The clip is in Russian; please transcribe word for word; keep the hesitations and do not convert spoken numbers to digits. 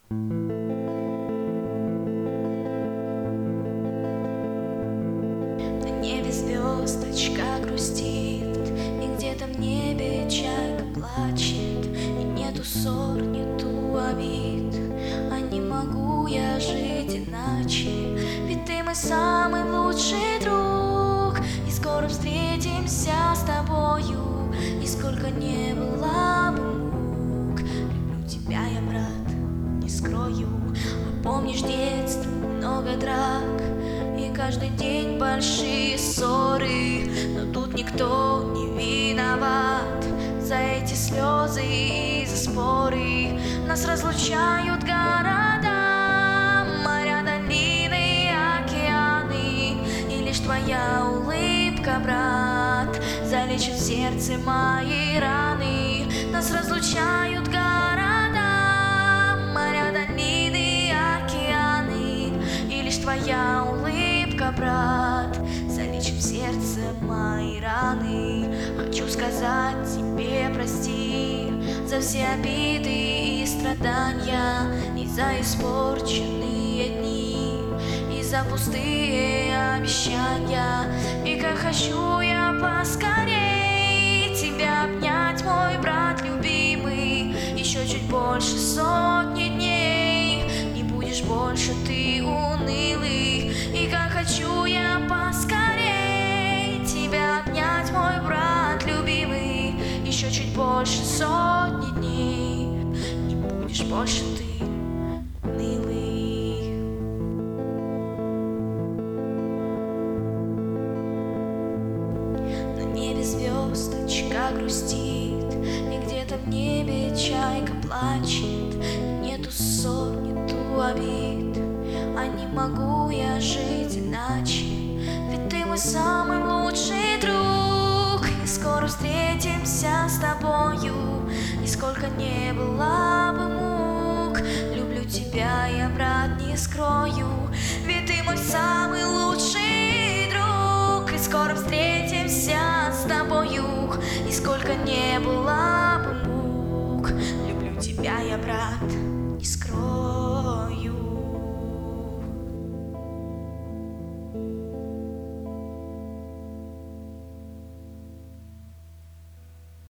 На небе звездочка грустит, и где-то в небе чайка плачет, и нету ссор, нету обид, а не могу я жить иначе, ведь ты мой самый лучший друг, и скоро встретимся с тобою, и сколько не было бы мук. Люблю тебя я, брат, не скрою, а помнишь детство, много драк, и каждый день большие ссоры, но тут никто не виноват за эти слезы и за споры. Нас разлучают города, моря, долины, океаны, и лишь твоя улыбка, брат, залечит в сердце мои раны. Нас разлучают города, моря, долины, океаны, и лишь твоя улыбка, брат, залечит в сердце мои раны. Хочу сказать тебе прости за все обиды и страдания, и за испорченные дни, и за пустые обещания. И как хочу я поскорей тебя обнять, мой брат любимый, еще чуть больше сотни дней, не будешь больше ты унылый. И как хочу я поскорей тебя обнять, мой брат любимый, еще чуть больше сотни дней, не будешь больше ты унылый. На небе звездочка грустит, и где-то в небе чайка плачет, нету ссор, нету обид, а не могу я жить иначе, ведь ты мой самый лучший друг, и скоро встретимся с тобою, и сколько не было бы мук. Люблю тебя я, брат, не скрою, ведь ты мой самый лучший друг, и скоро встретимся с тобою, и сколько не было бы мук. Люблю тебя я, брат,